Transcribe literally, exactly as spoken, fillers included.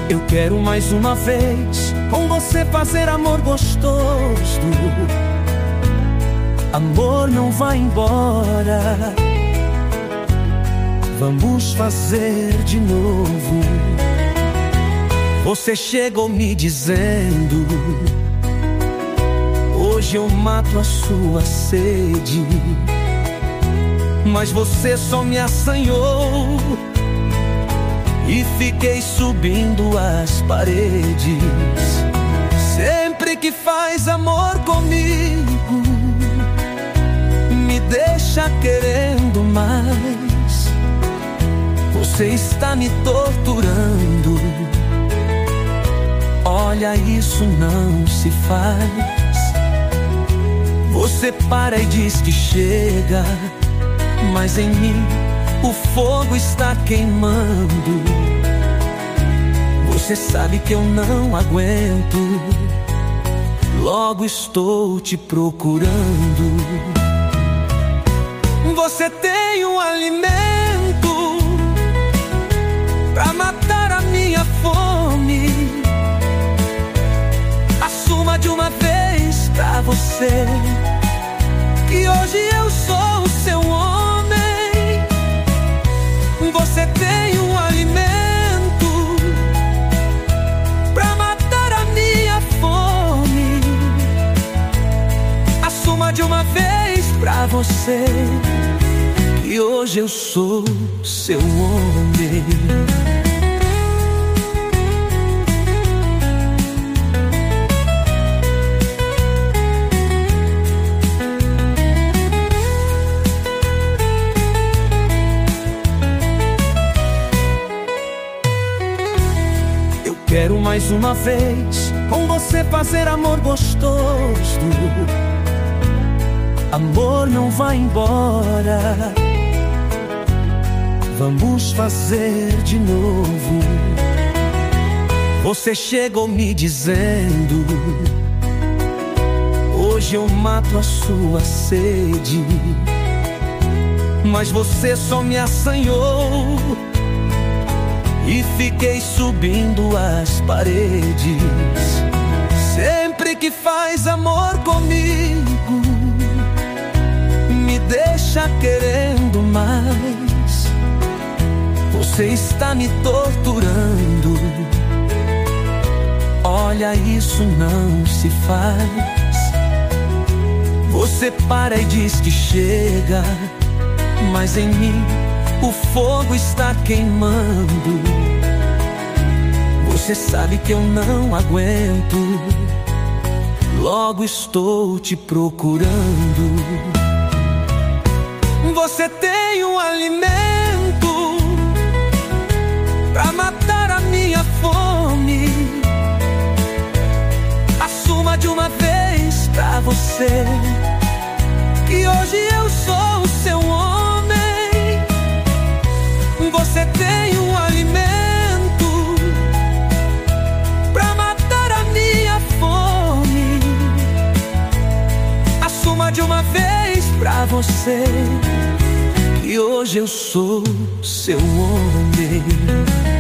Eu quero mais uma vez com você fazer amor gostoso. Amor, não vai embora. Vamos fazer de novo. Você chegou me dizendo: hoje eu mato a sua sede. Mas você só me assanhou e fiquei subindo as paredes. Sempre que faz amor comigo, me deixa querendo mais. Você está me torturando. Olha, isso não se faz. Você para e diz que chega, mas em mim o fogo está queimando. Você sabe que eu não aguento, logo estou te procurando. Você tem um alimento pra matar a minha fome. Assuma de uma vez pra você que hoje eu sou o seu homem. Você tem um alimento pra matar a minha fome. Assuma de uma vez pra você que hoje eu sou seu homem. Quero mais uma vez com você fazer amor gostoso. Amor, não vai embora. Vamos fazer de novo. Você chegou me dizendo: hoje eu mato a sua sede. Mas você só me assanhou e fiquei subindo as paredes. Sempre que faz amor comigo, me deixa querendo mais. Você está me torturando. Olha, isso não se faz. Você para e diz que chega, mas em mim o fogo está queimando. Você sabe que eu não aguento, logo estou te procurando. Você tem um alimento pra matar a minha fome. Assuma de uma vez pra você que hoje eu sou o seu homem. Você tem um alimento pra matar a minha fome. Assuma de uma vez pra você que hoje eu sou seu homem.